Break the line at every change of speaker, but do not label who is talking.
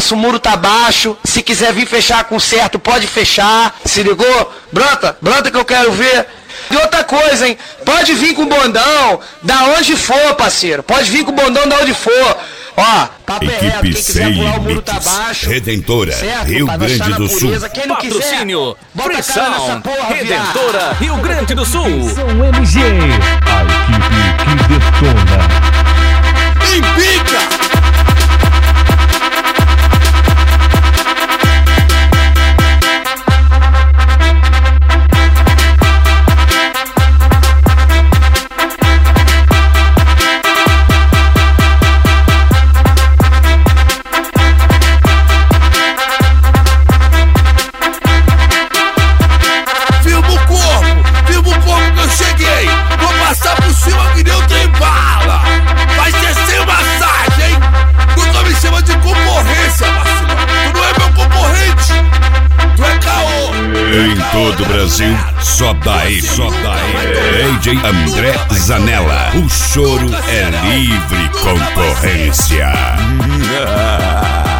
espaço, o muro tá baixo. Se quiser vir fechar com certo, pode fechar. Se ligou? Brota que eu quero ver. E outra coisa, hein? Pode vir com o bondão da onde for, parceiro. Pode vir com o bondão da onde for. Ó, papo é reto, quem quiser pular o muro tá baixo.
Redentora,
certo?
Rio
Pra
Grande do Sul.
Quem não
Patrocínio,
quiser, bota a cara nessa porra,
Redentora,
viado.
Rio Grande do Sul.
São MG, a equipe que detona.
Empica! Em todo o Brasil, só daí. DJ André Zanella. O choro é livre concorrência.